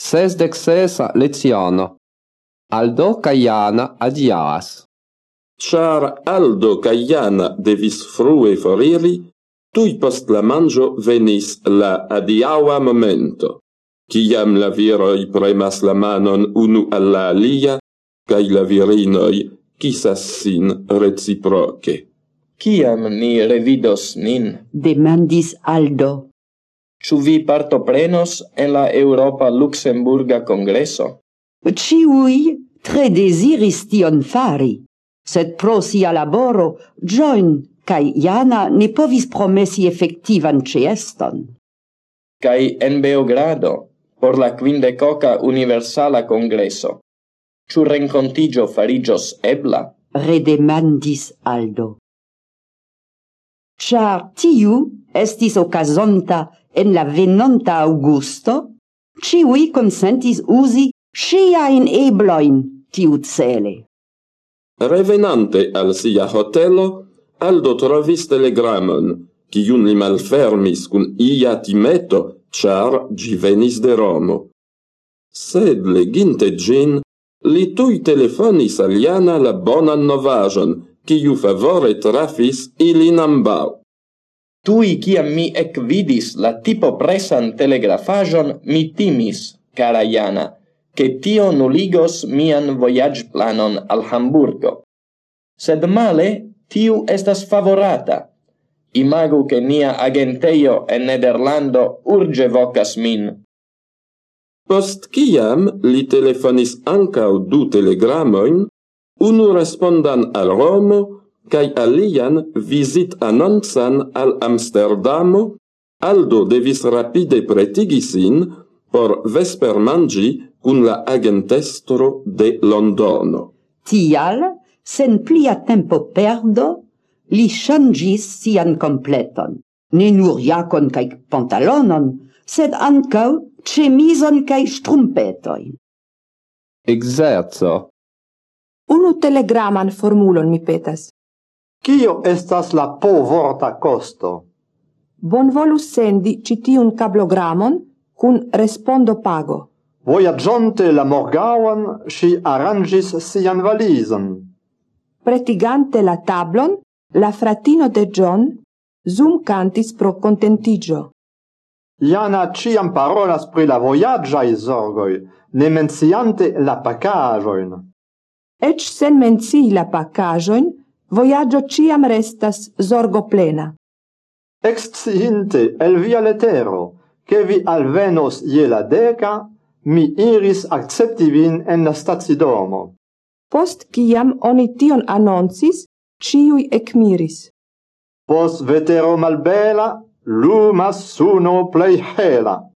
66 leziono. Aldo kaj Jana adiaas. Char Aldo kaj Jana devis frue foriri, tui post la mangio venis la adiaua momento. Ciam la viroi premas la manon unu alla alia, kaj la virinoi kisas sin reciproce. Ciam ni revidos nin? Demandis Aldo. Ĉu vi partoprenos en la Europa Luxemburga Congreso? Ciui tre desiris tion fari, sed pro sia laboro John kaj Jana ne povis promesi effektivan ĉeeston. Kaj en Beogrado, por la 50 Universala Congreso, ĉu renkontiĝo fariĝos ebla? Redemandis Aldo. Ĉar tiu estis okazonta en la venonta Aŭgusto, ĉiuj konsentis uzi ŝiajn eblojn tiucele. Revenante al sia hotelo, Aldo trovis telegramon, kiun li malfermis kun ia timeto, ĉar ĝi venis de Romo. Sed leginte ĝin, li tuj telefonis al Jana la bonan novaĵon, kiu favore trafis ilin ambaŭ. Tui ciam mi ekvidis la tipo presan telegrafaĵon, mi timis, cara Jana, che tio nuligos mian vojaĝplanon al Hamburgo. Sed male, tiu estas favorata. Imagu che nia agentejo en Nederlando urge vocas min. Post kiam li telefonis ankaŭ 2 telegramojn, unu respondan al Romo, kaj alian vizit annoncan al Amsterdamo, Aldo devis rapide pretigi sin por vespermanĝi kun la agentestro de Londono. Tial, sen plia tempo perdo, li ŝanĝis sian kompleton. Ne nur jakon kaj pantalonon, sed ankaŭ ĉemizon kaj ŝtrumpetojn. Exerco. Unu telegraman formulon mi petas. Kio estas la po-vorta kosto? Bonvolu sendi ĉi tiun kablogramon kun respondo pago. Vojaĝonte la morgaŭon ŝi aranĝis sian valizon. Pretigante la tablon, la fratino de John kantis pro kontentiĝo. Jana ĉiam parolas pri la vojaĝaj zorgoj, ne menciante la pakaĵojn. Eĉ sen mencii la pakaĵojn, vojaĝo ĉiam restas zorgoplena. Eksciinte el via letero, ke vi alvenos je la 10, mi iris akcepti vin en la stacidomo. Post kiam oni tion anoncis, ĉiuj ekmiris. Post vetero malbela, lumas suno plej hela.